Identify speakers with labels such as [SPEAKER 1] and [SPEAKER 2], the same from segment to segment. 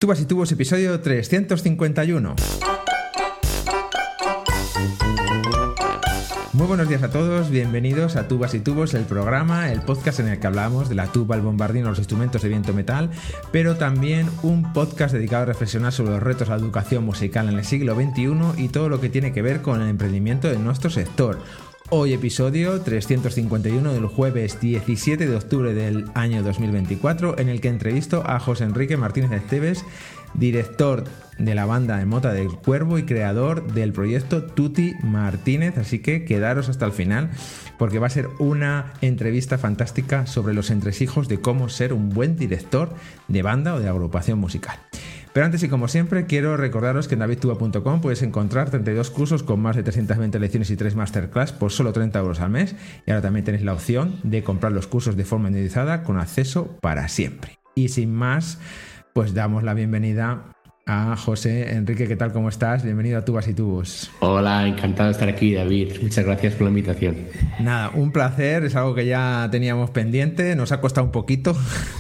[SPEAKER 1] Tubas y Tubos, episodio 351. Muy buenos días a todos, bienvenidos a Tubas y Tubos, el programa, el podcast en el que hablamos de la tuba, el bombardino, los instrumentos de viento metal, pero también un podcast dedicado a reflexionar sobre los retos de la educación musical en el siglo XXI y todo lo que tiene que ver con el emprendimiento de nuestro sector. Hoy episodio 351 del jueves 17 de octubre del año 2024, en el que entrevisto a José Enrique Martínez Esteves, director de la banda de Mota del Cuervo y creador del proyecto Tuti Martínez, así que quedaros hasta el final porque va a ser una entrevista fantástica sobre los entresijos de cómo ser un buen director de banda o de agrupación musical. Pero antes y como siempre quiero recordaros que en davidtuba.com puedes encontrar 32 cursos con más de 320 lecciones y 3 masterclass por solo 30 euros al mes, y ahora también tenéis la opción de comprar los cursos de forma individualizada con acceso para siempre. Y sin más, pues damos la bienvenida a José Enrique. ¿Qué tal? ¿Cómo estás? Bienvenido a Tubas y Tubos.
[SPEAKER 2] Hola, encantado de estar aquí, David. Muchas gracias por la invitación.
[SPEAKER 1] Nada, un placer. Es algo que ya teníamos pendiente. Nos ha costado un poquito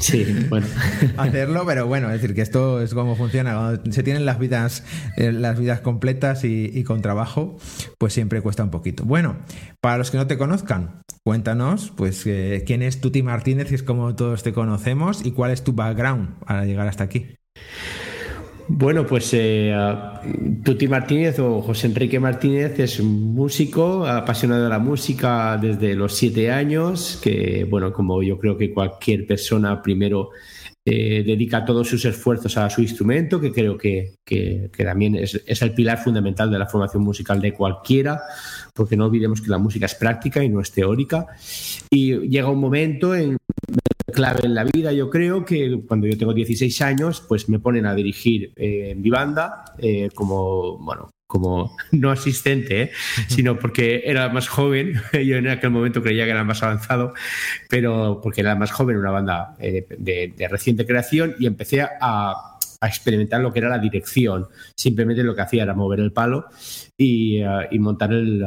[SPEAKER 1] hacerlo, pero bueno, es decir, que esto es cómo funciona. Cuando se tienen las vidas completas y con trabajo, pues siempre cuesta un poquito. Bueno, para los que no te conozcan, cuéntanos pues quién es Tuti Martínez, que es como todos te conocemos, y cuál es tu background para llegar hasta aquí.
[SPEAKER 2] Bueno, pues Tuti Martínez o José Enrique Martínez es un músico apasionado de la música desde los 7 años, que bueno, como yo creo que cualquier persona primero dedica todos sus esfuerzos a su instrumento, que creo que también es el pilar fundamental de la formación musical de cualquiera, porque no olvidemos que la música es práctica y no es teórica, y llega un momento clave en la vida, yo creo, que cuando yo tengo 16 años, pues me ponen a dirigir mi banda como no asistente, sino porque era más joven. Yo en aquel momento creía que era más avanzado, pero porque era más joven, una banda de reciente creación, y empecé a experimentar lo que era la dirección. Simplemente lo que hacía era mover el palo y montar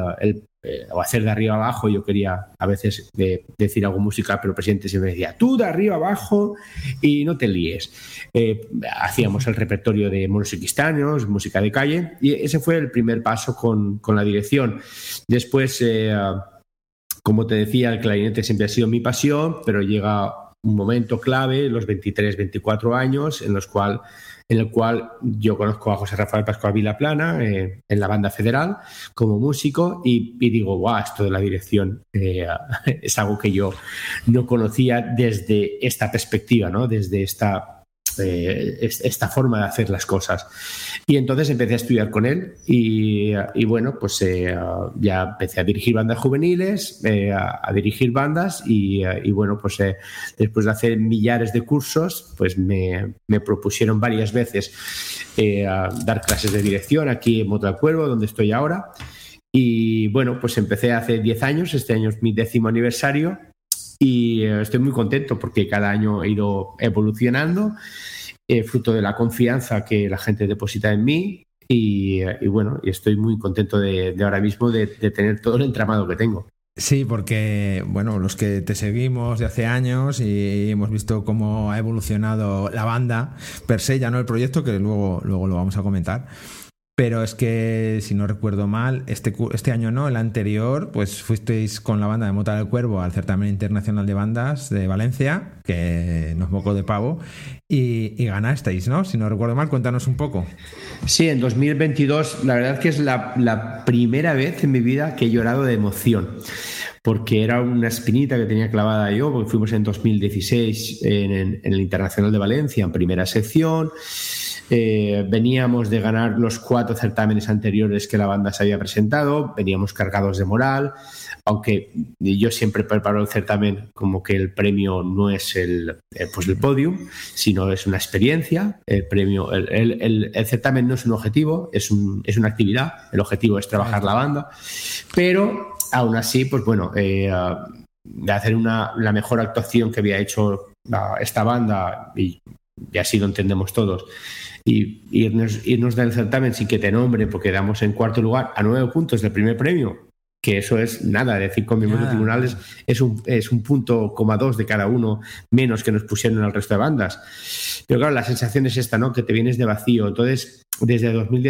[SPEAKER 2] o hacer de arriba abajo. Yo quería a veces decir algo musical, pero el presidente siempre decía, tú de arriba abajo y no te líes. Hacíamos el repertorio de monos y cristianos, música de calle, y ese fue el primer paso con la dirección. Después, como te decía, el clarinete siempre ha sido mi pasión, pero llega un momento clave, los 23, 24 años, en el cual yo conozco a José Rafael Pascual Vilaplana en la banda federal como músico, y digo, guau, esto de la dirección es algo que yo no conocía desde esta perspectiva, ¿no? Desde esta forma de hacer las cosas. Y entonces empecé a estudiar con él y bueno, pues ya empecé a dirigir bandas juveniles, a dirigir bandas y bueno, pues después de hacer millares de cursos, pues me propusieron varias veces dar clases de dirección aquí en Mota del Cuervo, donde estoy ahora. Y bueno, pues empecé hace 10 años, este año es mi 10º aniversario, y estoy muy contento porque cada año he ido evolucionando, fruto de la confianza que la gente deposita en mí, y bueno, y estoy muy contento de ahora mismo de tener todo el entramado que tengo.
[SPEAKER 1] Sí, porque bueno, los que te seguimos de hace años y hemos visto cómo ha evolucionado la banda per se, ya no el proyecto, que luego lo vamos a comentar. Pero es que, si no recuerdo mal, este año no, el anterior, pues fuisteis con la banda de Mota del Cuervo al certamen internacional de bandas de Valencia, que nos mocó de pavo, y ganasteis, ¿no? Si no recuerdo mal, cuéntanos un poco.
[SPEAKER 2] Sí, en 2022, la verdad es que es la primera vez en mi vida que he llorado de emoción, porque era una espinita que tenía clavada yo, porque fuimos en 2016 en el Internacional de Valencia, en primera sección. Veníamos de ganar los 4 certámenes anteriores que la banda se había presentado, veníamos cargados de moral, aunque yo siempre preparo el certamen como que el premio no es el podium, sino es una experiencia. El premio, el certamen no es un objetivo, es una actividad. El objetivo es trabajar la banda, pero aún así, pues bueno, de hacer la mejor actuación que había hecho esta banda, y así lo entendemos todos, y irnos del certamen sin que te nombre, porque quedamos en 4º lugar a 9 puntos del primer premio, que eso es nada, de 5 miembros de tribunales es un punto, 2 de cada uno menos que nos pusieron al resto de bandas. Pero claro, la sensación es esta, ¿no? Que te vienes de vacío. Entonces, desde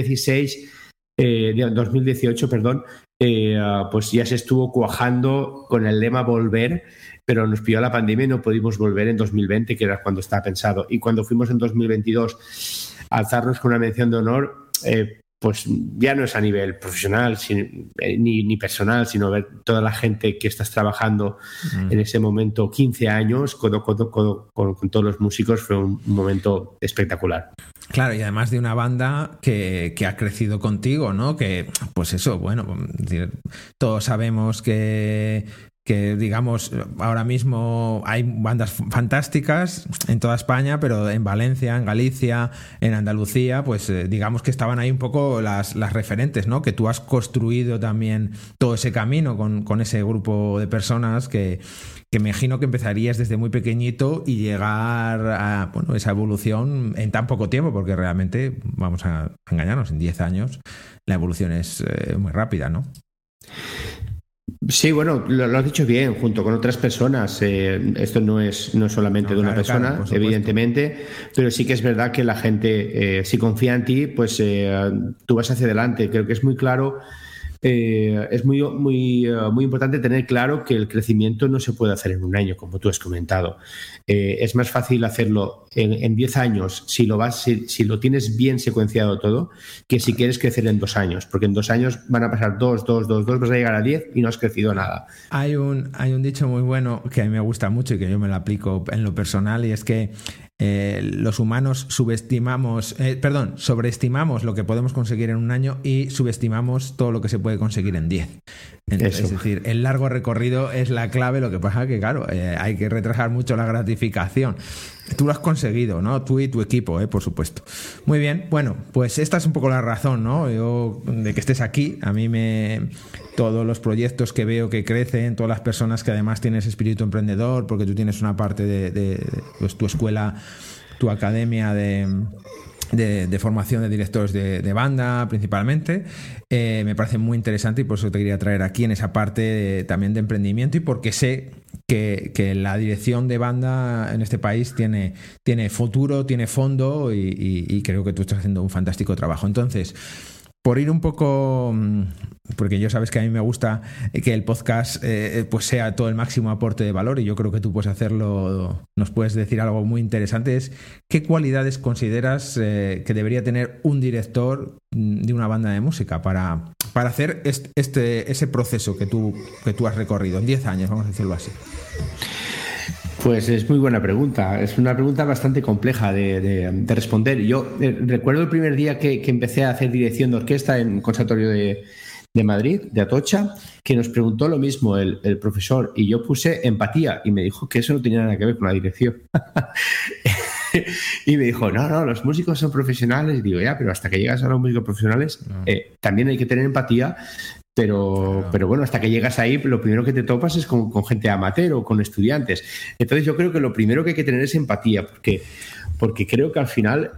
[SPEAKER 2] 2018, pues ya se estuvo cuajando con el lema volver, pero nos pilló la pandemia y no pudimos volver en 2020, que era cuando estaba pensado. Y cuando fuimos en 2022 a alzarnos con una mención de honor, pues ya no es a nivel profesional ni personal, sino ver toda la gente que estás trabajando en ese momento, 15 años, codo con todos los músicos, fue un momento espectacular.
[SPEAKER 1] Claro, y además de una banda que ha crecido contigo, ¿no? Que, pues eso, bueno, todos sabemos que digamos, ahora mismo hay bandas fantásticas en toda España, pero en Valencia, en Galicia, en Andalucía, pues digamos que estaban ahí un poco las referentes, ¿no? Que tú has construido también todo ese camino con ese grupo de personas que me imagino que empezarías desde muy pequeñito y llegar a esa evolución en tan poco tiempo, porque realmente, vamos a engañarnos, en 10 años la evolución es muy rápida, ¿no?
[SPEAKER 2] Sí, bueno, lo has dicho bien, junto con otras personas. Esto no es solamente de una persona, evidentemente, pero sí que es verdad que la gente, si confía en ti, pues tú vas hacia adelante. Creo que es muy claro. Es muy importante tener claro que el crecimiento no se puede hacer en un año, como tú has comentado. Es más fácil hacerlo en 10 años si lo tienes bien secuenciado todo, que si quieres crecer en 2 años, porque en 2 años van a pasar 2, vas a llegar a 10 y no has crecido nada.
[SPEAKER 1] Hay un dicho muy bueno que a mí me gusta mucho y que yo me lo aplico en lo personal, y es que los humanos sobreestimamos lo que podemos conseguir en un año y subestimamos todo lo que se puede conseguir en 10. Es decir, el largo recorrido es la clave. Lo que pasa que, claro, hay que retrasar mucho la gratificación. Tú lo has conseguido, ¿no? Tú y tu equipo, por supuesto. Muy bien, bueno, pues esta es un poco la razón, ¿no? Yo, de que estés aquí, a mí todos los proyectos que veo que crecen, todas las personas que además tienes espíritu emprendedor, porque tú tienes una parte de pues, tu escuela, tu academia de formación de directores de banda principalmente, me parece muy interesante, y por eso te quería traer aquí en esa parte también de emprendimiento, y porque sé que la dirección de banda en este país tiene futuro, tiene fondo, y creo que tú estás haciendo un fantástico trabajo. Entonces, por ir un poco, porque yo sabes que a mí me gusta que el podcast pues sea todo el máximo aporte de valor, y yo creo que tú puedes hacerlo, nos puedes decir algo muy interesante, es ¿qué cualidades consideras que debería tener un director de una banda de música para hacer ese proceso que tú has recorrido en 10 años, vamos a decirlo así?
[SPEAKER 2] Pues es muy buena pregunta. Es una pregunta bastante compleja de responder. Yo recuerdo el primer día que empecé a hacer dirección de orquesta en el Conservatorio de Madrid, de Atocha, que nos preguntó lo mismo el profesor, y yo puse empatía y me dijo que eso no tenía nada que ver con la dirección. Y me dijo, no, los músicos son profesionales. Y digo, ya, pero hasta que llegas a los músicos profesionales también hay que tener empatía. Pero bueno, hasta que llegas ahí, lo primero que te topas es con gente amateur o con estudiantes. Entonces yo creo que lo primero que hay que tener es empatía, porque creo que al final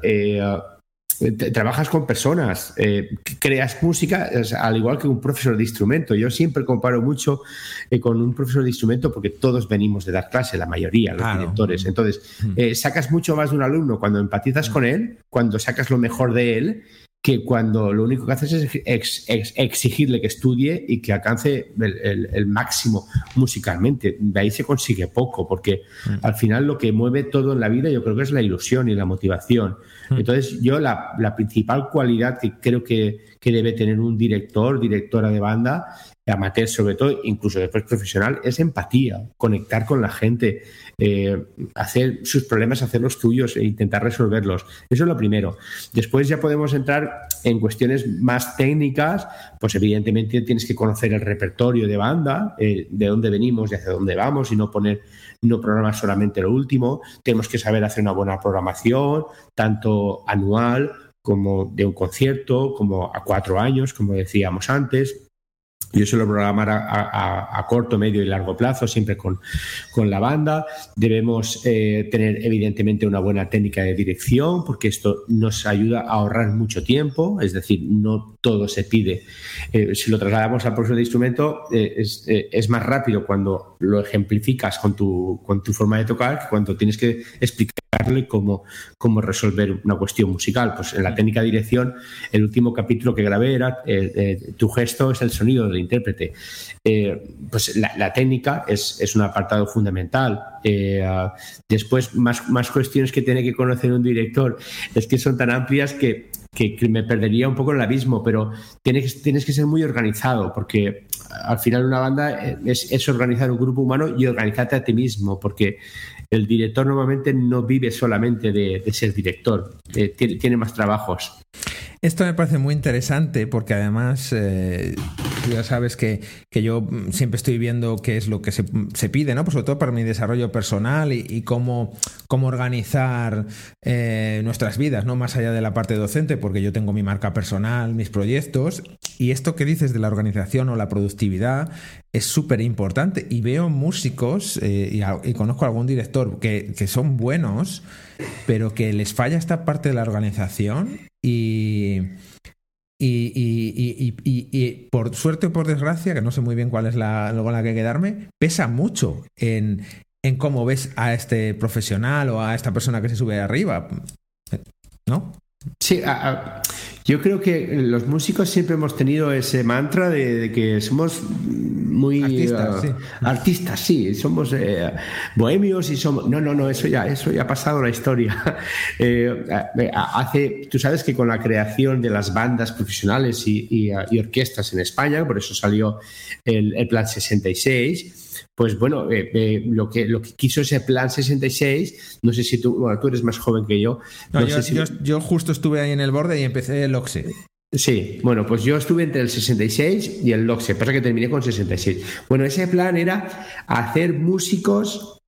[SPEAKER 2] trabajas con personas, creas música, al igual que un profesor de instrumento. Yo siempre comparo mucho con un profesor de instrumento, porque todos venimos de dar clase, la mayoría, los directores. Entonces sacas mucho más de un alumno cuando empatizas con él, cuando sacas lo mejor de él, que cuando lo único que haces es exigirle que estudie y que alcance el máximo musicalmente. De ahí se consigue poco, porque al final lo que mueve todo en la vida yo creo que es la ilusión y la motivación. Entonces yo la principal cualidad que creo que debe tener un directora de banda, amateur sobre todo, incluso después profesional, es empatía, conectar con la gente, hacer sus problemas, hacer los tuyos e intentar resolverlos. Eso es lo primero. Después ya podemos entrar en cuestiones más técnicas. Pues evidentemente tienes que conocer el repertorio de banda, de dónde venimos y hacia dónde vamos, y no programar solamente lo último. Tenemos que saber hacer una buena programación, tanto anual como de un concierto, como a 4 años, como decíamos antes. Yo suelo programar a corto, medio y largo plazo, siempre con la banda. Debemos tener, evidentemente, una buena técnica de dirección, porque esto nos ayuda a ahorrar mucho tiempo. Es decir, no todo se pide. Si lo trasladamos al profesor de instrumento, es más rápido cuando lo ejemplificas con tu forma de tocar que cuando tienes que explicarle cómo resolver una cuestión musical. Pues en la técnica de dirección, el último capítulo que grabé era tu gesto es el sonido del intérprete. Pues la técnica es un apartado fundamental. Después, más cuestiones que tiene que conocer un director, es que son tan amplias que me perdería un poco en el abismo, pero tienes que ser muy organizado, porque al final una banda es organizar un grupo humano y organizarte a ti mismo, porque el director normalmente no vive solamente de ser director, tiene más trabajos.
[SPEAKER 1] Esto me parece muy interesante porque además tú ya sabes que yo siempre estoy viendo qué es lo que se pide, ¿no? Pues sobre todo para mi desarrollo personal y cómo organizar nuestras vidas, ¿no? Más allá de la parte docente, porque yo tengo mi marca personal, mis proyectos, y esto que dices de la organización o la productividad es súper importante. Y veo músicos y conozco a algún director que son buenos, pero que les falla esta parte de la organización y por suerte o por desgracia, que no sé muy bien cuál es luego la que quedarme, pesa mucho en cómo ves a este profesional o a esta persona que se sube arriba, ¿no?
[SPEAKER 2] Sí, yo creo que los músicos siempre hemos tenido ese mantra de que somos muy artistas, sí, somos bohemios y somos... No, eso ya ha pasado la historia. Tú sabes que con la creación de las bandas profesionales y orquestas en España, por eso salió el Plan 66, pues bueno, lo que quiso ese Plan 66, no sé si tú eres más joven que yo.
[SPEAKER 1] Yo justo estuve ahí en el borde y empecé el LOCSE.
[SPEAKER 2] Sí, bueno, pues yo estuve entre el 66 y el LOCSE, pasa que terminé con 66. Bueno, ese plan era hacer músicos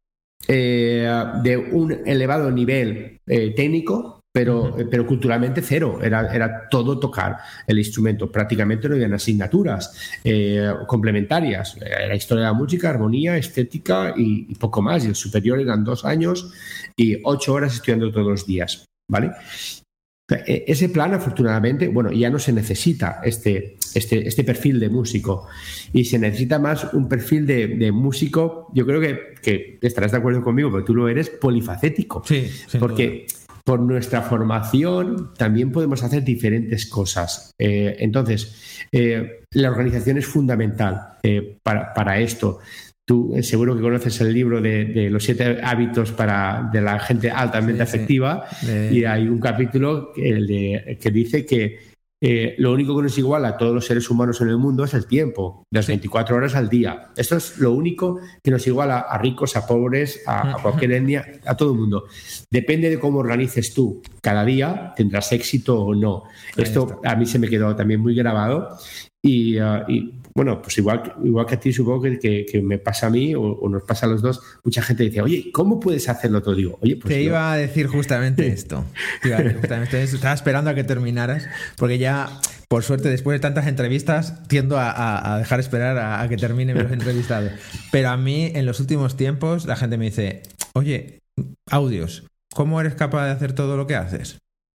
[SPEAKER 2] de un elevado nivel técnico, pero culturalmente cero, era todo tocar el instrumento, prácticamente no habían asignaturas complementarias, era historia de la música, armonía, estética y poco más, y el superior eran 2 años y 8 horas estudiando todos los días, ¿vale? Ese plan, afortunadamente, bueno, ya no se necesita este perfil de músico, y se necesita más un perfil de músico, yo creo que estarás de acuerdo conmigo, porque tú lo eres, polifacético,
[SPEAKER 1] sí,
[SPEAKER 2] porque por nuestra formación también podemos hacer diferentes cosas. Entonces, la organización es fundamental para esto. Tú seguro que conoces el libro de los 7 hábitos de la gente altamente afectiva, y hay un capítulo que dice que lo único que nos iguala a todos los seres humanos en el mundo es el tiempo, las 24 horas al día. Esto es lo único que nos iguala a ricos, a pobres, a cualquier etnia, a todo el mundo. Depende de cómo organices tú cada día, tendrás éxito o no. Esto a mí se me quedó también muy grabado, y bueno, pues igual que a ti, supongo que me pasa a mí o nos pasa a los dos. Mucha gente dice, oye, ¿cómo puedes hacerlo todo? Digo, oye, pues
[SPEAKER 1] iba a decir justamente esto. Estaba esperando a que terminaras, porque ya, por suerte, después de tantas entrevistas, tiendo a dejar esperar a que termine los entrevistados. Pero a mí, en los últimos tiempos, la gente me dice, oye, audios, ¿cómo eres capaz de hacer todo lo que haces?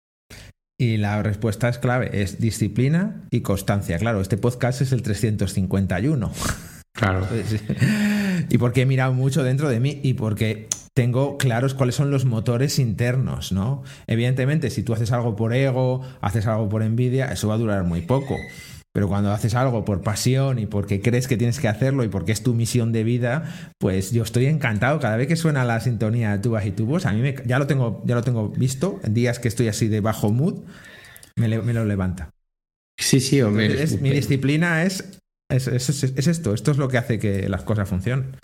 [SPEAKER 1] Y la respuesta es clave, es disciplina y constancia. Claro, este podcast es el 351.
[SPEAKER 2] Claro.
[SPEAKER 1] Y porque he mirado mucho dentro de mí y porque tengo claros cuáles son los motores internos, ¿no? Evidentemente, si tú haces algo por ego, haces algo por envidia, eso va a durar muy poco. Pero cuando haces algo por pasión y porque crees que tienes que hacerlo y porque es tu misión de vida, pues yo estoy encantado. Cada vez que suena la sintonía de tubas y tubos, a mí ya lo tengo visto. En días que estoy así de bajo mood, me lo levanta.
[SPEAKER 2] Sí, hombre.
[SPEAKER 1] Mi disciplina es esto. Esto es lo que hace que las cosas funcionen.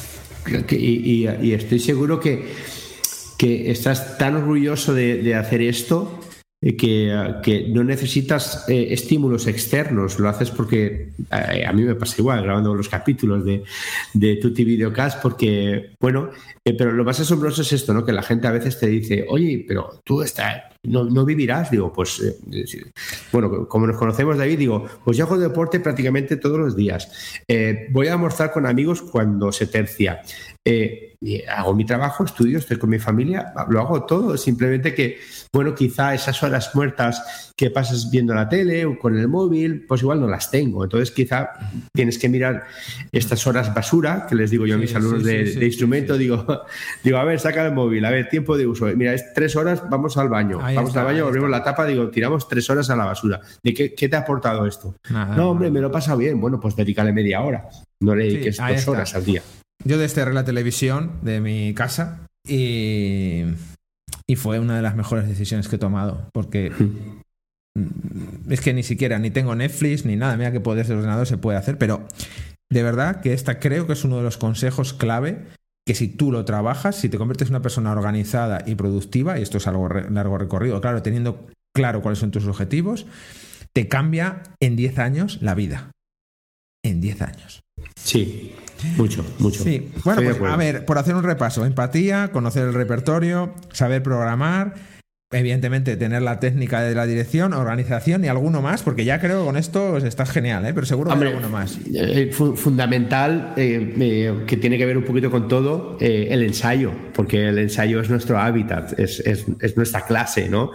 [SPEAKER 2] Y estoy seguro que estás tan orgulloso de hacer esto, que no necesitas estímulos externos, lo haces porque a mí me pasa igual grabando los capítulos de Tutti Videocast, porque bueno, pero lo más asombroso es esto, ¿no? Que la gente a veces te dice, oye, pero tú no vivirás. Digo, pues, bueno, como nos conocemos, David, digo, pues yo hago deporte prácticamente todos los días. Voy a almorzar con amigos cuando se tercia. Hago mi trabajo, estudio, estoy con mi familia, lo hago todo. Simplemente que, bueno, quizá esas horas muertas que pasas viendo la tele o con el móvil, pues igual no las tengo. Entonces quizá tienes que mirar estas horas basura, que les digo yo a mis alumnos de instrumento, digo, a ver, saca el móvil, a ver, tiempo de uso. Mira, es 3 horas, vamos al baño. Vamos al baño, abrimos la tapa, digo, tiramos 3 horas a la basura. ¿De qué te ha aportado esto?
[SPEAKER 1] Nada,
[SPEAKER 2] no, hombre, me lo he pasado bien. Bueno, pues dedícale media hora. No le dediques 2 horas al día.
[SPEAKER 1] Yo desterré la televisión de mi casa y fue una de las mejores decisiones que he tomado, porque es que ni tengo Netflix ni nada. Mira que por desde el ordenador se puede hacer, pero de verdad que creo que es uno de los consejos clave, que si tú lo trabajas, si te conviertes en una persona organizada y productiva, y esto es algo largo recorrido, claro, teniendo claro cuáles son tus objetivos, te cambia en 10 años la vida. En 10 años.
[SPEAKER 2] Sí, mucho.
[SPEAKER 1] Sí, bueno, pues a ver, por hacer un repaso: empatía, conocer el repertorio, saber programar, evidentemente tener la técnica de la dirección, organización y alguno más, porque ya creo que con esto estás genial, pero seguro que hay alguno más.
[SPEAKER 2] Fundamental, que tiene que ver un poquito con todo, el ensayo, porque el ensayo es nuestro hábitat, es nuestra clase, ¿no?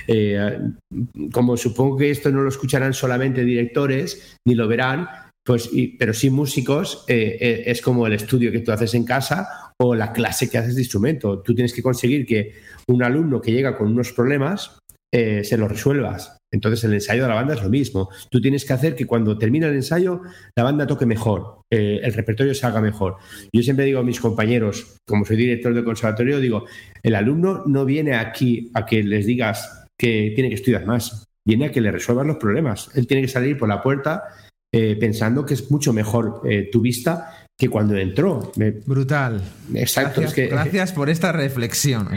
[SPEAKER 2] Como supongo que esto no lo escucharán solamente directores, ni lo verán, pero sí músicos, es como el estudio que tú haces en casa o la clase que haces de instrumento. Tú tienes que conseguir que un alumno que llega con unos problemas se los resuelvas. Entonces el ensayo de la banda es lo mismo. Tú tienes que hacer que cuando termine el ensayo la banda toque mejor, el repertorio se haga mejor. Yo siempre digo a mis compañeros, como soy director del conservatorio, digo, el alumno no viene aquí a que les digas que tiene que estudiar más, viene a que le resuelvas los problemas. Él tiene que salir por la puerta pensando que es mucho mejor tu vista que cuando entró.
[SPEAKER 1] Brutal.
[SPEAKER 2] Exacto.
[SPEAKER 1] Gracias por esta reflexión.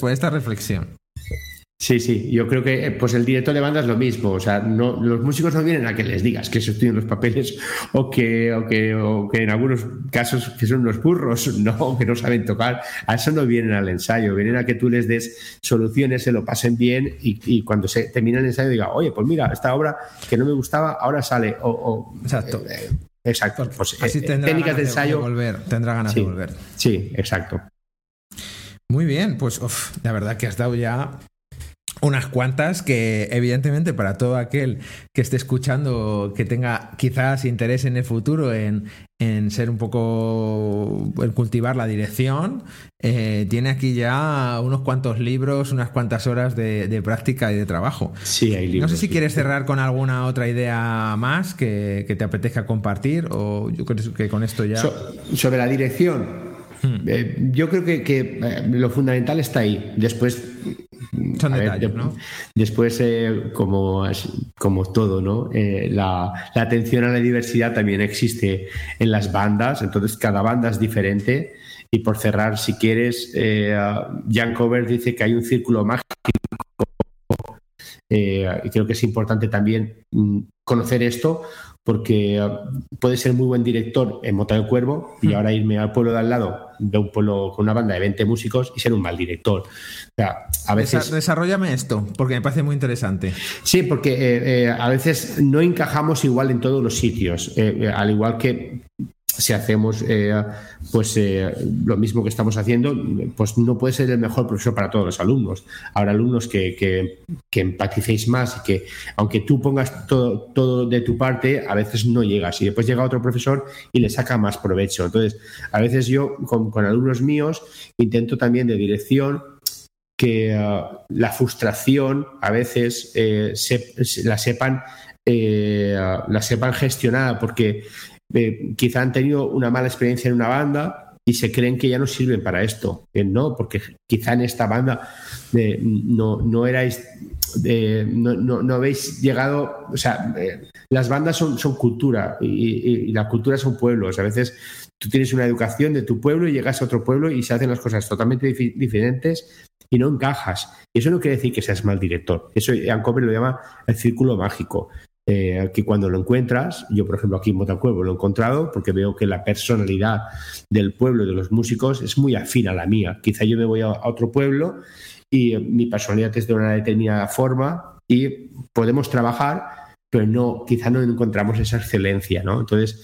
[SPEAKER 2] Sí, yo creo que pues el director de banda es lo mismo. O sea, los músicos no vienen a que les digas que se estudien los papeles o que en algunos casos que son unos burros, no, que no saben tocar. A eso no vienen al ensayo, vienen a que tú les des soluciones, se lo pasen bien y cuando se termina el ensayo diga, oye, pues mira, esta obra que no me gustaba ahora sale.
[SPEAKER 1] Exacto.
[SPEAKER 2] Exacto. Pues,
[SPEAKER 1] así técnicas de ensayo tendrá ganas de volver.
[SPEAKER 2] Sí, exacto.
[SPEAKER 1] Muy bien, pues la verdad que has dado ya unas cuantas que evidentemente para todo aquel que esté escuchando, que tenga quizás interés en el futuro en ser un poco, en cultivar la dirección, tiene aquí ya unos cuantos libros, unas cuantas horas de práctica y de trabajo.
[SPEAKER 2] Sí, hay libros.
[SPEAKER 1] No sé si quieres cerrar con alguna otra idea más que te apetezca compartir, o yo creo que con esto ya...
[SPEAKER 2] Sobre la dirección, yo creo que lo fundamental está ahí. Después
[SPEAKER 1] son detalles, ¿no?
[SPEAKER 2] Después, como todo, ¿no? La atención a la diversidad también existe en las bandas, entonces cada banda es diferente. Y por cerrar, si quieres, Jan Covert dice que hay un círculo mágico. Y creo que es importante también conocer esto, porque puede ser muy buen director en Mota del Cuervo y ahora irme al pueblo de al lado, de un pueblo con una banda de 20 músicos y ser un mal director. O sea, a veces...
[SPEAKER 1] Desarróllame esto, porque me parece muy interesante.
[SPEAKER 2] Sí, porque a veces no encajamos igual en todos los sitios, al igual que si hacemos lo mismo que estamos haciendo, pues no puede ser el mejor profesor para todos los alumnos. Habrá alumnos que empaticéis más y que, aunque tú pongas todo de tu parte, a veces no llegas y después llega otro profesor y le saca más provecho. Entonces, a veces yo con alumnos míos intento también de dirección que la frustración a veces la sepan gestionar, porque quizá han tenido una mala experiencia en una banda y se creen que ya no sirven para esto. No, porque quizá en esta banda no habéis llegado. O sea, las bandas son cultura y la cultura son pueblos. A veces tú tienes una educación de tu pueblo y llegas a otro pueblo y se hacen las cosas totalmente diferentes y no encajas. Y eso no quiere decir que seas mal director. Eso Jan Covert lo llama el círculo mágico. Que cuando lo encuentras, yo por ejemplo aquí en Mota del Cuervo lo he encontrado porque veo que la personalidad del pueblo, de los músicos, es muy afín a la mía. Quizá yo me voy a otro pueblo y mi personalidad es de una determinada forma y podemos trabajar, pero quizá no encontramos esa excelencia, ¿no? Entonces,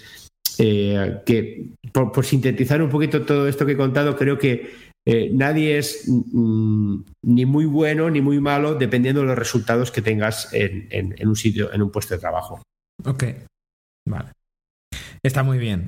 [SPEAKER 2] que por sintetizar un poquito todo esto que he contado, creo que nadie es ni muy bueno ni muy malo dependiendo de los resultados que tengas en un sitio, en un puesto de trabajo.
[SPEAKER 1] Ok, vale. Está muy bien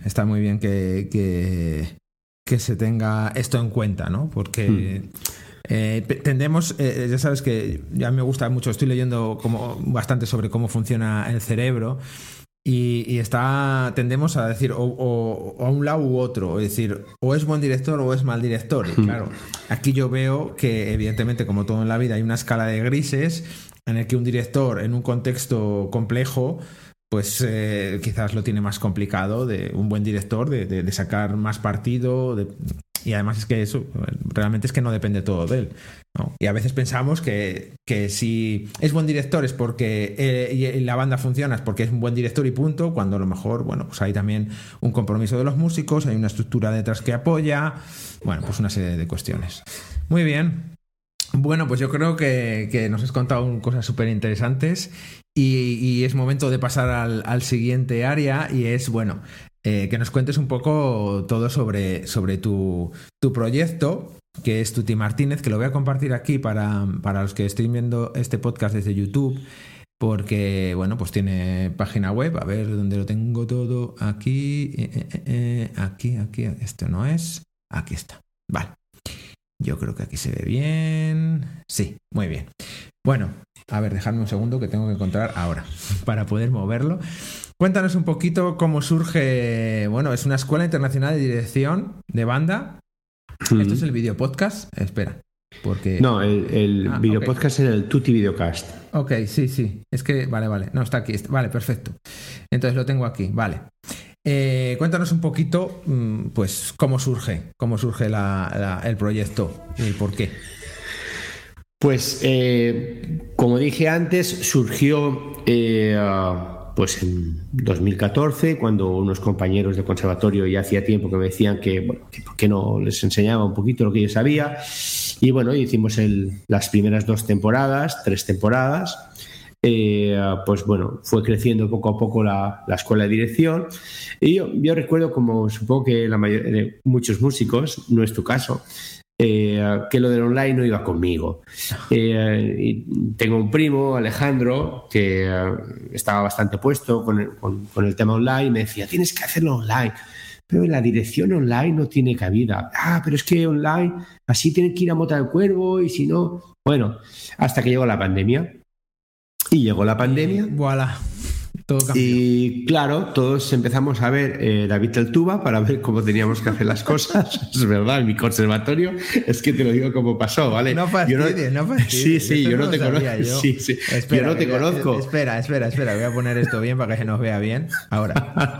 [SPEAKER 1] que se tenga esto en cuenta, ¿no? Porque tendemos, ya sabes que ya me gusta mucho, estoy leyendo bastante sobre cómo funciona el cerebro. Y tendemos a decir o a un lado u otro, es decir, o es buen director o es mal director. Y claro, aquí yo veo que evidentemente, como todo en la vida, hay una escala de grises en el que un director en un contexto complejo pues quizás lo tiene más complicado, de un buen director de sacar más partido, y además es que eso realmente es que no depende todo de él, ¿no? Y a veces pensamos que si es buen director es porque y la banda funciona es porque es un buen director y punto, cuando a lo mejor, bueno, pues hay también un compromiso de los músicos, hay una estructura detrás que apoya, bueno, pues una serie de cuestiones. Muy bien. Bueno, pues yo creo que nos has contado cosas súper interesantes y es momento de pasar al siguiente área, y es, bueno, que nos cuentes un poco todo sobre tu proyecto, que es Tuti Martínez, que lo voy a compartir aquí para los que estén viendo este podcast desde YouTube, porque, bueno, pues tiene página web, a ver dónde lo tengo todo, aquí, aquí, esto no es, aquí está, vale. Yo creo que aquí se ve bien. Sí, muy bien. Bueno, a ver, dejadme un segundo que tengo que encontrar ahora para poder moverlo. Cuéntanos un poquito cómo surge. Bueno, es una escuela internacional de dirección de banda. Esto es el video podcast. Espera, porque.
[SPEAKER 2] No, el video podcast es el Tuti Videocast.
[SPEAKER 1] Ok, sí. Es que, vale. No, está aquí. Vale, perfecto. Entonces lo tengo aquí, vale. Cuéntanos un poquito, pues, cómo surge el proyecto y por qué.
[SPEAKER 2] Pues, como dije antes, surgió pues en 2014, cuando unos compañeros de conservatorio ya hacía tiempo que me decían que por qué no les enseñaba un poquito lo que yo sabía. Y bueno, hicimos las primeras 3 temporadas. Pues bueno, fue creciendo poco a poco la escuela de dirección, y yo recuerdo, como supongo que la mayoría de muchos músicos, no es tu caso, que lo del online no iba conmigo. Y tengo un primo, Alejandro, que estaba bastante puesto con el tema online, y me decía, tienes que hacerlo online, pero la dirección online no tiene cabida. Pero es que online así tienen que ir a Mota del Cuervo, y si no, bueno, hasta que llegó la pandemia. Y llegó la pandemia.
[SPEAKER 1] Voilà, todo cambió.
[SPEAKER 2] Y claro, todos empezamos a ver David el Tuba para ver cómo teníamos que hacer las cosas. Es verdad, en mi conservatorio, es que te lo digo como pasó, ¿vale?
[SPEAKER 1] No fastidies, no fastidies.
[SPEAKER 2] Sí, yo no te conozco. Sí.
[SPEAKER 1] Espera,
[SPEAKER 2] yo no te conozco.
[SPEAKER 1] Espera, voy a poner esto bien para que se nos vea bien. Ahora.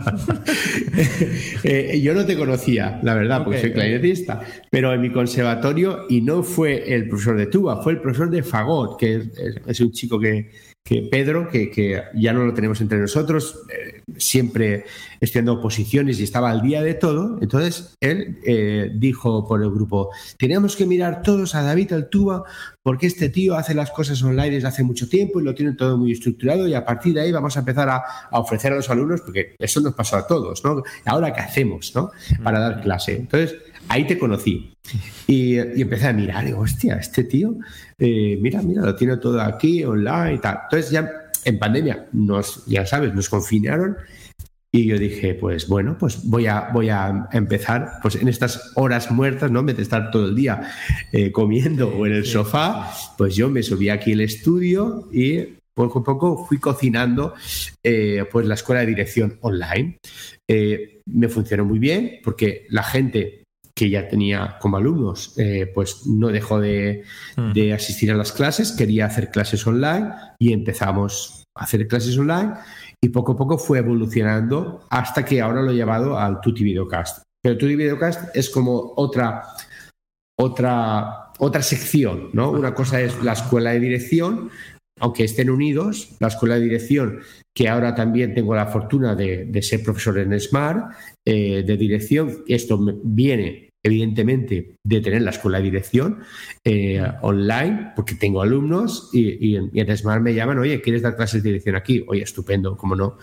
[SPEAKER 2] Yo no te conocía, la verdad, porque soy clarinetista, pero en mi conservatorio, y no fue el profesor de tuba, fue el profesor de fagot, que es un chico que Pedro, que ya no lo tenemos entre nosotros, siempre estudiando oposiciones y estaba al día de todo. Entonces él dijo por el grupo, tenemos que mirar todos a David el Tuba, porque este tío hace las cosas online desde hace mucho tiempo y lo tiene todo muy estructurado, y a partir de ahí vamos a empezar a ofrecer a los alumnos, porque eso nos pasó a todos, ¿no? Ahora, ¿qué hacemos, no? Para dar clase. Entonces ahí te conocí y empecé a mirar, y digo, hostia, este tío, mira, lo tiene todo aquí, online y tal. Entonces ya en pandemia, ya sabes, nos confinaron, y yo dije, pues bueno, pues voy a empezar pues en estas horas muertas, ¿no? En vez de estar todo el día comiendo o en el sofá, pues yo me subí aquí al estudio y poco a poco fui cocinando pues la escuela de dirección online. Me funcionó muy bien, porque la gente que ya tenía como alumnos, pues no dejó de asistir a las clases, quería hacer clases online, y empezamos a hacer clases online, y poco a poco fue evolucionando hasta que ahora lo he llevado al Tuti Videocast. Pero Tuti Videocast es como otra sección, ¿no? Una cosa es la escuela de dirección, aunque estén unidos, la escuela de dirección, que ahora también tengo la fortuna de ser profesor en SMART, de dirección. Esto viene evidentemente, de tener la escuela de dirección online, porque tengo alumnos y en Smart me llaman, oye, ¿quieres dar clases de dirección aquí? Oye, estupendo, cómo no.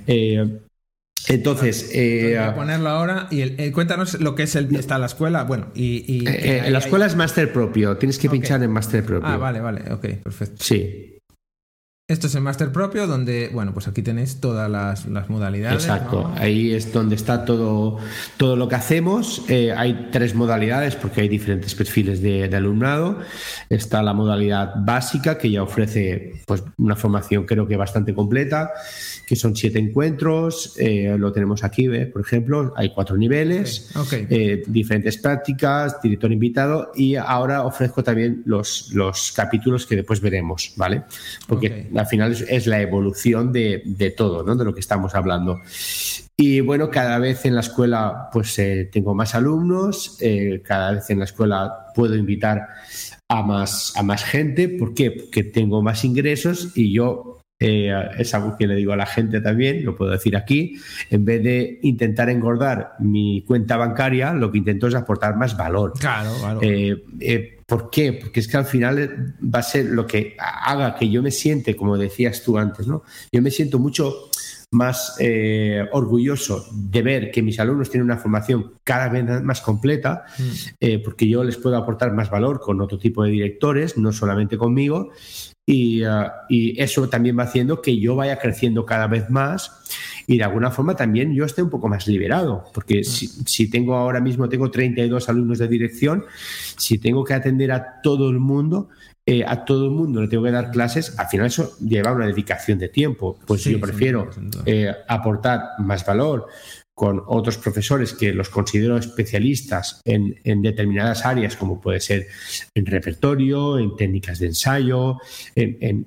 [SPEAKER 2] Entonces,
[SPEAKER 1] voy a ponerlo ahora y cuéntanos lo que está la escuela. Bueno,
[SPEAKER 2] la escuela es máster propio, tienes que pinchar en máster propio.
[SPEAKER 1] Vale, ok, perfecto.
[SPEAKER 2] Sí.
[SPEAKER 1] Esto es el máster propio, donde, bueno, pues aquí tenéis todas las modalidades.
[SPEAKER 2] Exacto,
[SPEAKER 1] ¿no?
[SPEAKER 2] Ahí es donde está todo lo que hacemos. Hay 3 modalidades porque hay diferentes perfiles de alumnado. Está la modalidad básica, que ya ofrece pues una formación creo que bastante completa, que son 7 encuentros. Lo tenemos aquí, por ejemplo, hay 4 niveles, diferentes prácticas, director invitado, y ahora ofrezco también los capítulos que después veremos, ¿vale? Porque al final es la evolución de todo, ¿no? De lo que estamos hablando. Y bueno, cada vez en la escuela pues tengo más alumnos, cada vez en la escuela puedo invitar a más gente. ¿Por qué? Porque tengo más ingresos y yo es algo que le digo a la gente también, lo puedo decir aquí, en vez de intentar engordar mi cuenta bancaria, lo que intento es aportar más valor.
[SPEAKER 1] Claro.
[SPEAKER 2] ¿Por qué? Porque es que al final va a ser lo que haga que yo me siente, como decías tú antes, ¿no? Yo me siento mucho más orgulloso de ver que mis alumnos tienen una formación cada vez más completa, porque yo les puedo aportar más valor con otro tipo de directores, no solamente conmigo, y eso también va haciendo que yo vaya creciendo cada vez más y de alguna forma también yo esté un poco más liberado, porque si ahora mismo tengo 32 alumnos de dirección, si tengo que atender a todo el mundo le tengo que dar clases, al final eso lleva una dedicación de tiempo. Pues yo prefiero aportar más valor con otros profesores que los considero especialistas en determinadas áreas, como puede ser en repertorio, en técnicas de ensayo, en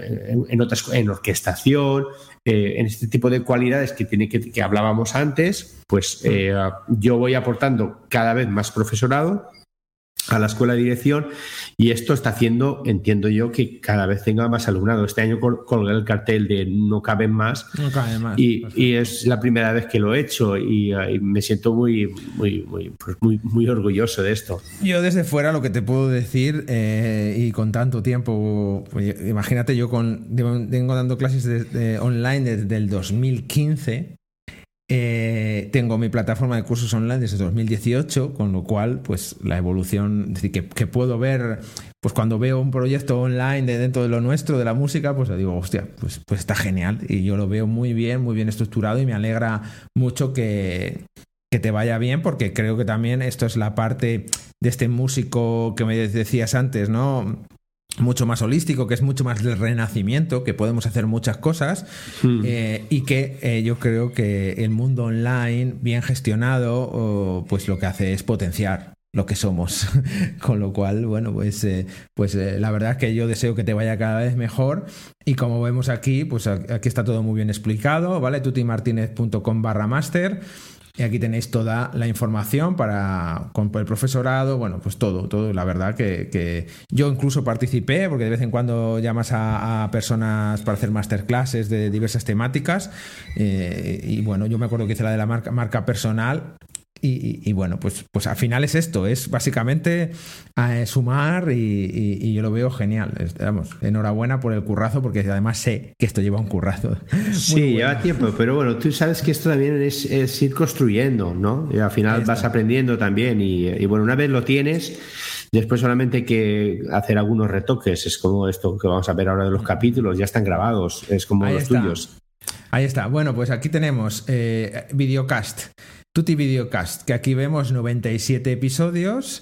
[SPEAKER 2] orquestación, en este tipo de cualidades que hablábamos antes. Pues yo voy aportando cada vez más profesorado a la escuela de dirección, y esto está haciendo, entiendo yo, que cada vez tenga más alumnado. Este año colgué el cartel de no caben más, y es la primera vez que lo he hecho, y me siento muy orgulloso de esto.
[SPEAKER 1] Yo desde fuera lo que te puedo decir, y con tanto tiempo, pues, imagínate, yo vengo dando clases online desde el 2015. Tengo mi plataforma de cursos online desde 2018, con lo cual pues la evolución, es decir, que puedo ver, pues cuando veo un proyecto online dentro de lo nuestro, de la música, pues digo, hostia, pues está genial, y yo lo veo muy bien estructurado, y me alegra mucho que te vaya bien, porque creo que también esto es la parte de este músico que me decías antes, ¿no? Mucho más holístico, que es mucho más del renacimiento, que podemos hacer muchas cosas, y que yo creo que el mundo online bien gestionado pues lo que hace es potenciar lo que somos. Con lo cual, bueno, pues la verdad es que yo deseo que te vaya cada vez mejor, y como vemos aquí, pues aquí está todo muy bien explicado, ¿vale? tutimartinez.com/máster. Y aquí tenéis toda la información con el profesorado, bueno, pues todo. La verdad que yo incluso participé, porque de vez en cuando llamas a personas para hacer masterclasses de diversas temáticas, y bueno, yo me acuerdo que hice la de la marca personal. Y bueno, pues al final es esto, es básicamente sumar, y yo lo veo genial. Vamos, enhorabuena por el currazo, porque además sé que esto lleva un currazo.
[SPEAKER 2] Sí, lleva tiempo, pero bueno, tú sabes que esto también es ir construyendo, ¿no? Y al final vas aprendiendo también, y bueno, una vez lo tienes, después solamente hay que hacer algunos retoques. Es como esto que vamos a ver ahora de los capítulos, ya están grabados, es como
[SPEAKER 1] Ahí
[SPEAKER 2] los
[SPEAKER 1] está.
[SPEAKER 2] tuyos.
[SPEAKER 1] Ahí está. Bueno, pues aquí tenemos Videocast. Tuti Videocast, que aquí vemos 97 episodios,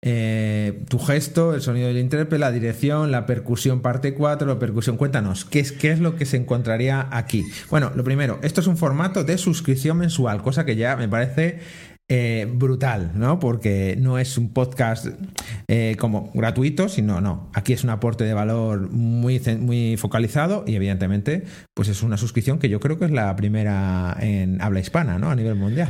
[SPEAKER 1] tu gesto, el sonido del intérprete, la dirección, la percusión parte 4, la percusión. Cuéntanos, ¿qué es lo que se encontraría aquí? Bueno, lo primero, esto es un formato de suscripción mensual, cosa que ya me parece brutal, ¿no? Porque no es un podcast como gratuito, sino no. Aquí es un aporte de valor muy focalizado, y evidentemente pues es una suscripción que yo creo que es la primera en habla hispana, ¿no? A nivel mundial.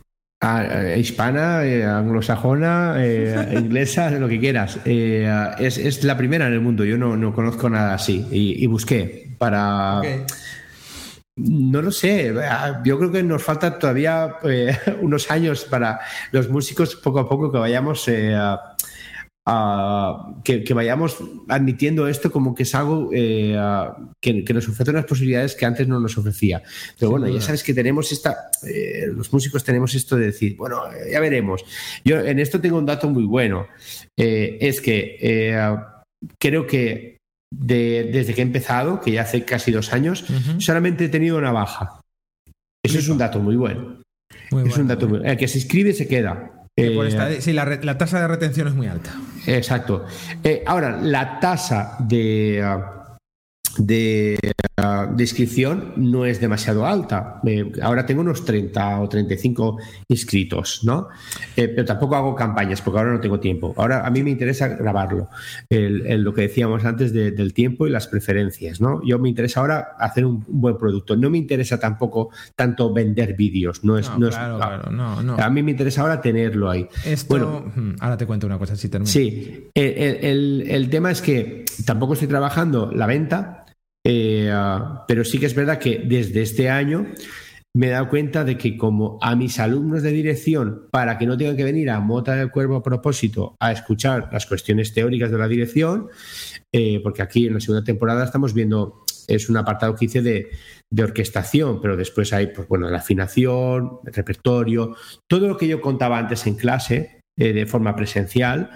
[SPEAKER 2] Hispana, anglosajona, inglesa, lo que quieras. Es la primera en el mundo. Yo no conozco nada así, y busqué para... No lo sé, yo creo que nos falta todavía unos años para los músicos poco a poco que vayamos que vayamos admitiendo esto como que es algo que nos ofrece unas posibilidades que antes no nos ofrecía. Pero bueno, ya sabes que tenemos los músicos tenemos esto de decir, bueno, ya veremos. Yo en esto tengo un dato muy bueno, es que creo que desde que he empezado, que ya hace casi 2 años, solamente he tenido una baja. Eso es un dato muy bueno. Un dato muy bueno. El que se inscribe se queda.
[SPEAKER 1] Sí, la tasa de retención es muy alta.
[SPEAKER 2] Exacto. Ahora, la tasa de inscripción no es demasiado alta. Ahora tengo unos 30 o 35 inscritos, ¿no? Pero tampoco hago campañas porque ahora no tengo tiempo. Ahora a mí me interesa grabarlo. Lo que decíamos antes del tiempo y las preferencias, ¿no? Yo me interesa ahora hacer un buen producto. No me interesa tampoco tanto vender vídeos. Claro. A mí me interesa ahora tenerlo ahí.
[SPEAKER 1] Bueno, ahora te cuento una cosa si termino.
[SPEAKER 2] Sí. El tema es que tampoco estoy trabajando la venta. Pero sí que es verdad que desde este año me he dado cuenta de que como a mis alumnos de dirección, para que no tengan que venir a Mota del Cuervo a propósito a escuchar las cuestiones teóricas de la dirección, porque aquí en la segunda temporada estamos viendo, es un apartado que hice de orquestación, pero después hay pues, bueno, la afinación, el repertorio, todo lo que yo contaba antes en clase de forma presencial,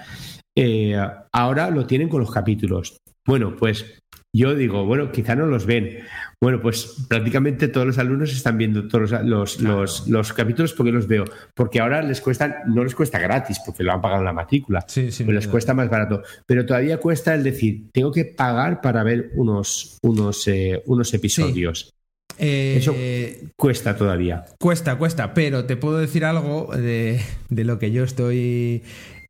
[SPEAKER 2] ahora lo tienen con los capítulos. Bueno, pues yo digo, bueno, quizá no los ven. Bueno, pues prácticamente todos los alumnos están viendo todos los capítulos porque los veo. Porque ahora no les cuesta gratis porque lo han pagado en la matrícula.
[SPEAKER 1] Sí,
[SPEAKER 2] pero les cuesta más barato. Pero todavía cuesta el decir, tengo que pagar para ver unos episodios. Sí. Eso cuesta todavía.
[SPEAKER 1] Cuesta, pero te puedo decir algo de lo que yo estoy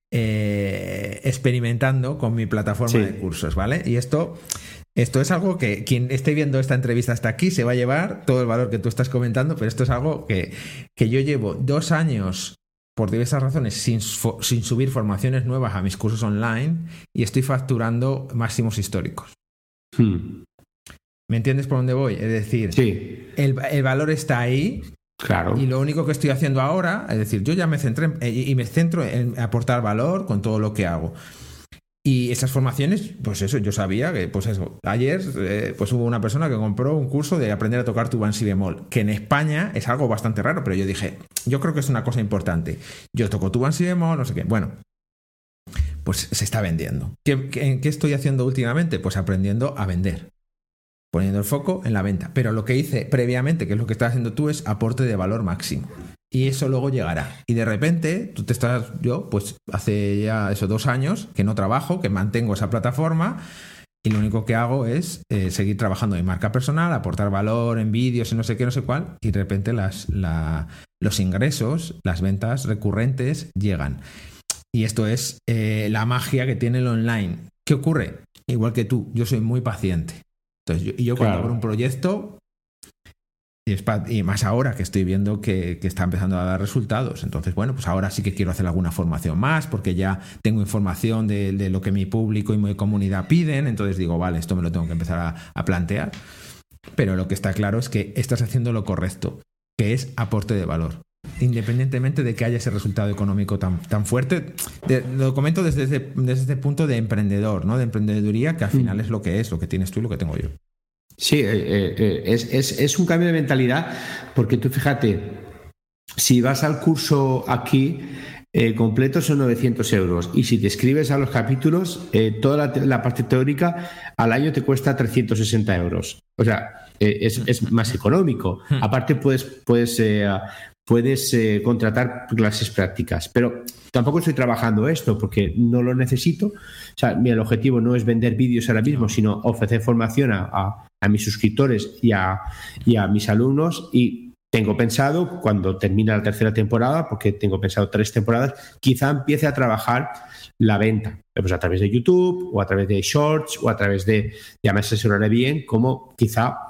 [SPEAKER 1] experimentando con mi plataforma de cursos, ¿vale? Y esto es algo que quien esté viendo esta entrevista hasta aquí se va a llevar todo el valor que tú estás comentando, pero esto es algo que yo llevo 2 años por diversas razones sin subir formaciones nuevas a mis cursos online y estoy facturando máximos históricos. ¿Me entiendes por dónde voy? Es decir, el valor está ahí.
[SPEAKER 2] Claro.
[SPEAKER 1] Y lo único que estoy haciendo ahora, es decir, yo ya me centré y me centro en aportar valor con todo lo que hago. Y esas formaciones, pues eso, yo sabía que, pues eso, ayer pues hubo una persona que compró un curso de aprender a tocar tuba en si bemol, que en España es algo bastante raro, pero yo dije, yo creo que es una cosa importante. Yo toco tuba en si bemol, no sé qué. Bueno, pues se está vendiendo. ¿Qué estoy haciendo últimamente? Pues aprendiendo a vender. Poniendo el foco en la venta. Pero lo que hice previamente, que es lo que estás haciendo tú, es aporte de valor máximo. Y eso luego llegará. Y de repente, yo, pues hace ya 2 años que no trabajo, que mantengo esa plataforma y lo único que hago es seguir trabajando en marca personal, aportar valor en vídeos y no sé qué, no sé cuál. Y de repente los ingresos, las ventas recurrentes llegan. Y esto es la magia que tiene el online. ¿Qué ocurre? Igual que tú, yo soy muy paciente. Entonces, yo cuando abro un proyecto, y más ahora que estoy viendo que está empezando a dar resultados, entonces, bueno, pues ahora sí que quiero hacer alguna formación más, porque ya tengo información de lo que mi público y mi comunidad piden, entonces digo, vale, esto me lo tengo que empezar a plantear. Pero lo que está claro es que estás haciendo lo correcto, que es aporte de valor. Independientemente de que haya ese resultado económico tan fuerte, lo comento desde este punto de emprendedor, ¿no? De emprendeduría, que al final es lo que tienes tú y lo que tengo yo.
[SPEAKER 2] Sí, es un cambio de mentalidad, porque tú fíjate, si vas al curso aquí completo son 900 euros y si te escribes a los capítulos, toda la parte teórica al año te cuesta 360 euros. O sea, es más económico. Aparte puedes contratar clases prácticas, pero tampoco estoy trabajando esto porque no lo necesito. O sea, el objetivo no es vender vídeos ahora mismo, sino ofrecer formación a mis suscriptores y a mis alumnos, y tengo pensado, cuando termine la 3ª temporada, porque tengo pensado 3 temporadas, quizá empiece a trabajar la venta, pues a través de YouTube o a través de Shorts o a través ya me asesoraré bien cómo quizá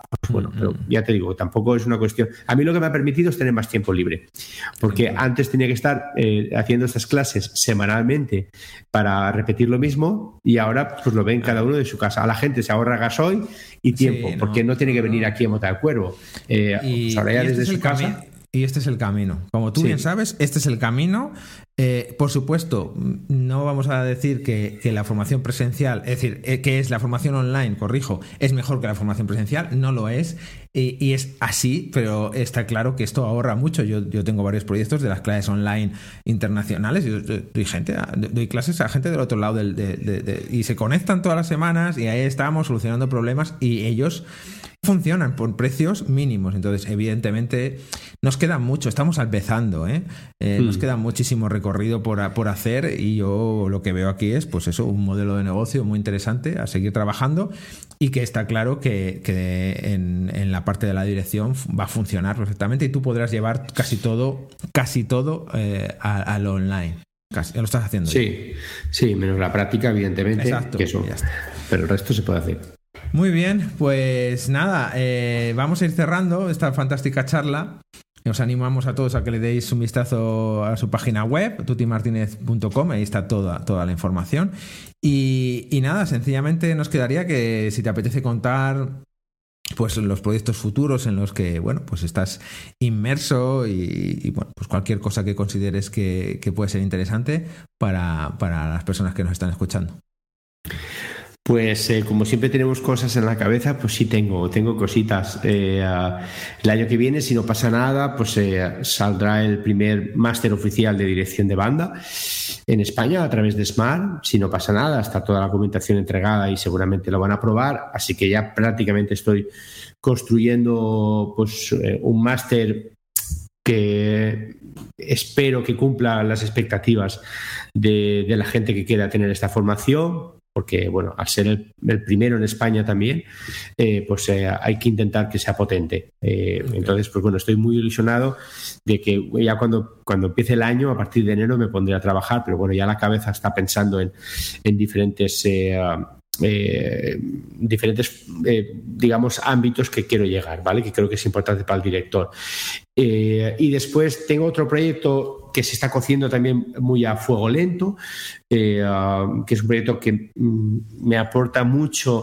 [SPEAKER 2] pues bueno, pero ya te digo, tampoco es una cuestión. A mí lo que me ha permitido es tener más tiempo libre, porque antes tenía que estar haciendo estas clases semanalmente para repetir lo mismo, y ahora pues lo ven cada uno de su casa. A la gente se ahorra gasoil y tiempo, porque no tiene que venir aquí a Mota del Cuervo. Pues ahora ya desde su casa.
[SPEAKER 1] Y este es el camino. Como tú bien sabes, este es el camino. Por supuesto, no vamos a decir que la formación presencial, es decir, que es la formación online, corrijo, es mejor que la formación presencial. No lo es. Y es así, pero está claro que esto ahorra mucho. Yo tengo varios proyectos de las clases online internacionales. Yo doy clases a gente del otro lado y se conectan todas las semanas, y ahí estamos solucionando problemas, y ellos funcionan por precios mínimos. Entonces, evidentemente, nos queda mucho, estamos empezando, nos queda muchísimo recorrido por hacer, y yo lo que veo aquí es, pues eso, un modelo de negocio muy interesante a seguir trabajando, y que está claro que en la parte de la dirección va a funcionar perfectamente, y tú podrás llevar casi todo a lo online. Casi, lo estás haciendo.
[SPEAKER 2] Sí, menos la práctica, evidentemente.
[SPEAKER 1] Exacto,
[SPEAKER 2] que eso, pero el resto se puede hacer.
[SPEAKER 1] Muy bien, pues nada, vamos a ir cerrando esta fantástica charla. Os animamos a todos a que le deis un vistazo a su página web, tutimartinez.com, ahí está toda la información. Y nada, sencillamente nos quedaría que si te apetece contar pues los proyectos futuros en los que, bueno, pues estás inmerso, y bueno, pues cualquier cosa que consideres que puede ser interesante para las personas que nos están escuchando.
[SPEAKER 2] Pues como siempre tenemos cosas en la cabeza, pues sí tengo cositas. El año que viene, si no pasa nada, pues saldrá el primer máster oficial de dirección de banda en España a través de Smart. Si no pasa nada, está toda la documentación entregada y seguramente lo van a aprobar. Así que ya prácticamente estoy construyendo pues un máster que espero que cumpla las expectativas de la gente que quiera tener esta formación. Porque, bueno, al ser el primero en España también, pues hay que intentar que sea potente. Entonces, pues bueno, estoy muy ilusionado de que ya cuando empiece el año, a partir de enero, me pondré a trabajar, pero bueno, ya la cabeza está pensando en diferentes digamos, ámbitos que quiero llegar, ¿vale? Que creo que es importante para el director. Y después tengo otro proyecto que se está cociendo también muy a fuego lento, que es un proyecto que me aporta mucho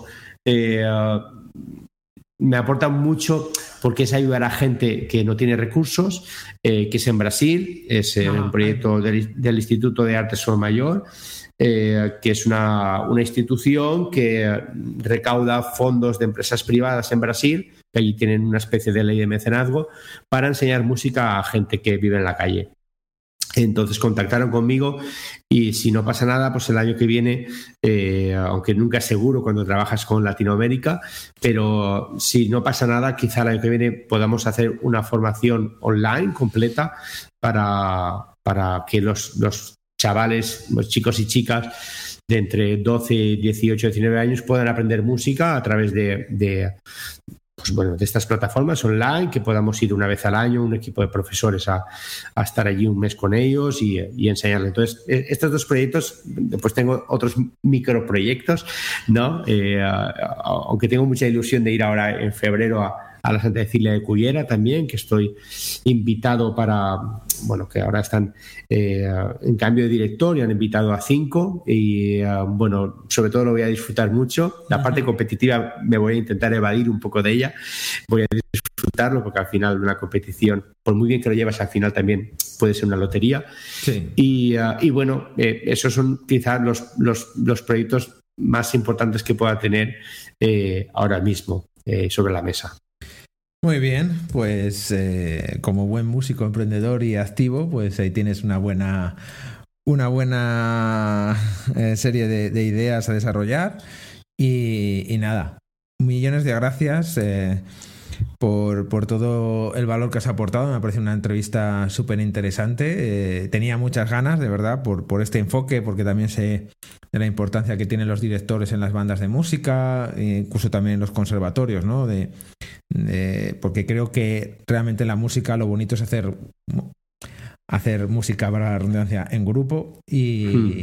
[SPEAKER 2] porque es ayudar a gente que no tiene recursos, que es en Brasil, es un proyecto del Instituto de Arte Sol Mayor, que es una institución que recauda fondos de empresas privadas en Brasil, que allí tienen una especie de ley de mecenazgo, para enseñar música a gente que vive en la calle. Entonces contactaron conmigo, y si no pasa nada, pues el año que viene, aunque nunca es seguro cuando trabajas con Latinoamérica, pero si no pasa nada, quizá el año que viene podamos hacer una formación online completa para que los chavales, los chicos y chicas de entre 12, 18, 19 años puedan aprender música a través de estas plataformas online, que podamos ir una vez al año un equipo de profesores a estar allí un mes con ellos y enseñarles. Entonces, estos dos proyectos, pues tengo otros microproyectos, ¿no? Aunque tengo mucha ilusión de ir ahora en febrero a la Santa Cecilia de Cullera también, que estoy invitado que ahora están en cambio de director y han invitado a 5 y sobre todo lo voy a disfrutar mucho. La parte competitiva me voy a intentar evadir un poco de ella, voy a disfrutarlo porque al final una competición, por muy bien que lo llevas, al final también puede ser una lotería. Sí. Y esos son quizás los proyectos más importantes que pueda tener ahora mismo sobre la mesa.
[SPEAKER 1] Muy bien, pues como buen músico, emprendedor y activo, pues ahí tienes una buena serie de ideas a desarrollar, y nada, millones de gracias por todo el valor que has aportado. Me parece una entrevista súper interesante. Tenía muchas ganas, de verdad, por este enfoque, porque también sé de la importancia que tienen los directores en las bandas de música, incluso también en los conservatorios, ¿no? Porque creo que realmente la música, lo bonito es hacer música, para la redundancia, en grupo,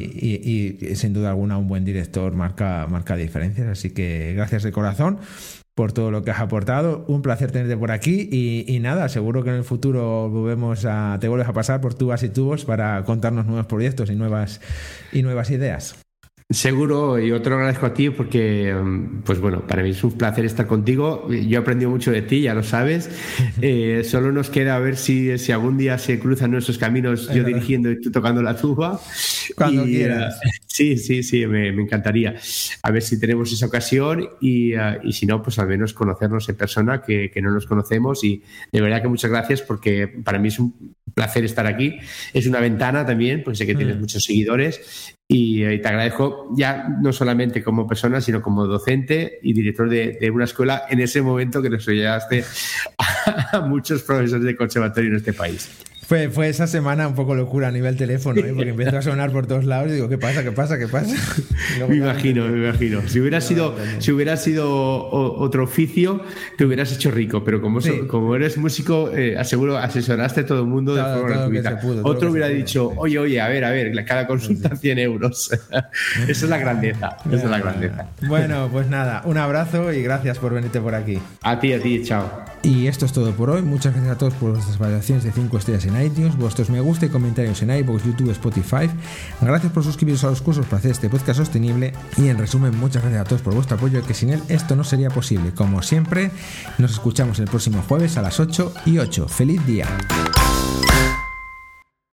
[SPEAKER 1] y sin duda alguna un buen director marca diferencias. Así que gracias de corazón. por todo lo que has aportado. Un placer tenerte por aquí y nada, seguro que en el futuro te vuelves a pasar por Tubas y Tubos para contarnos nuevos proyectos y nuevas ideas.
[SPEAKER 2] Seguro, y yo te lo agradezco a ti porque, pues bueno, para mí es un placer estar contigo. Yo he aprendido mucho de ti, ya lo sabes. Solo nos queda a ver si algún día se cruzan nuestros caminos, yo dirigiendo y tú tocando la tuba.
[SPEAKER 1] Cuando quieras.
[SPEAKER 2] Sí, me encantaría. A ver si tenemos esa ocasión y si no, pues al menos conocernos en persona, que no nos conocemos. Y de verdad que muchas gracias porque para mí es un placer estar aquí. Es una ventana también, porque sé que tienes muchos seguidores. Y te agradezco ya no solamente como persona, sino como docente y director de una escuela en ese momento que nos ayudaste a muchos profesores de conservatorio en este país.
[SPEAKER 1] Fue esa semana un poco locura a nivel teléfono, porque empezó a sonar por todos lados y digo, ¿qué pasa?
[SPEAKER 2] Me imagino. Si hubiera sido otro oficio, te hubieras hecho rico, pero como eres músico, aseguro asesoraste a todo el mundo de forma gratuita. Otro hubiera dicho, oye, a ver, cada consulta 100 euros. Esa es la grandeza.
[SPEAKER 1] Bueno, pues nada, un abrazo y gracias por venirte por aquí.
[SPEAKER 2] A ti, chao.
[SPEAKER 1] Y esto es todo por hoy. Muchas gracias a todos por vuestras valoraciones de 5 estrellas en iTunes, vuestros me gusta y comentarios en iVoox, YouTube, Spotify. Gracias por suscribiros a los cursos para hacer este podcast sostenible. Y en resumen, muchas gracias a todos por vuestro apoyo, que sin él esto no sería posible. Como siempre, nos escuchamos el próximo jueves a las 8:08. ¡Feliz día!